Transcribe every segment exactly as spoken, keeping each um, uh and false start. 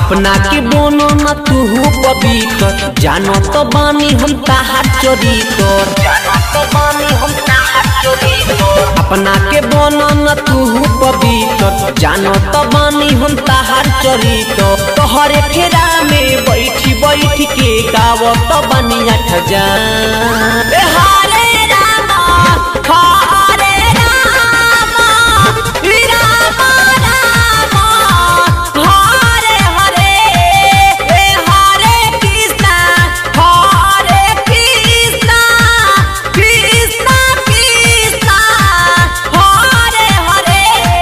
अपना के बोनो न तू पवित्र, जानो तो बानी हम ताहार चरित्र, जानो तो बानी हम ताहार चरित्र। अपना के बोनो न तू पवित्र, जानो तो बानी हम ताहार चरित्र। तोहरे फेरा में बैठी बैठ के गावो तो बानी आठ जान। हरे रामा हरे रामा रामा रामा हरे हरे हरे कृष्णा हरे कृष्णा कृष्णा कृष्णा हरे हरे।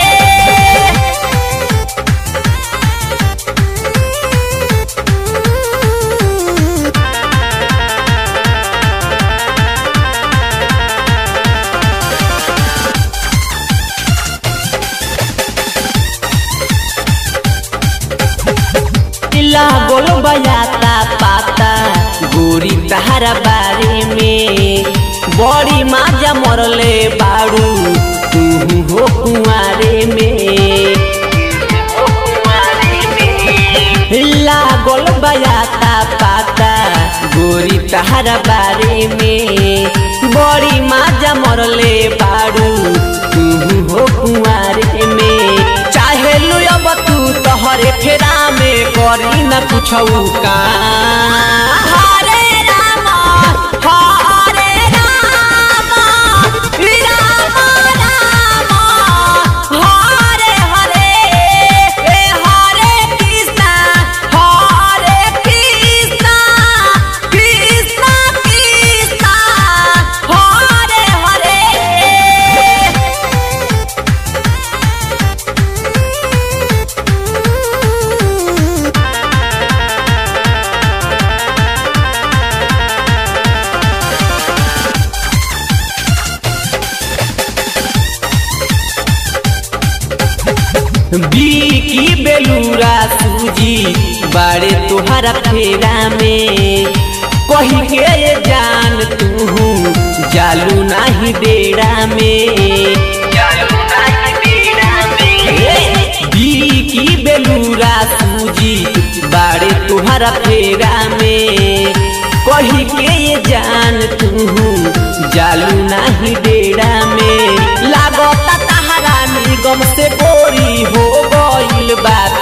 लागल बजाता पाता गोरी तहरा बारे में, बड़ी माजा मरले बाड़ू तू हो कुआरे में। लागल बजाता पाता गोरी तहरा बारे में, बड़ी माजा मरले बाड़ू तू हो कुआरे में। चाहे लो अब तू तोहरे फेरा में करी न कुछ का। हरे रामा हरे रामा रामा रामा हरे हरे हरे कृष्णा हरे कृष्णा कृष्णा कृष्णा हरे हरे। बीकी बेलूरा सूजी बाड़े तुहरा फेरा में, कही के ये जान तू जालू नाही डेरा में। बीकी बेलूरा सूजी बाड़े तुहरा फेरा में, कही के ये जान तू जालू नाही डेरा में। लागता तहरा निगम से गोरी हो गइल बा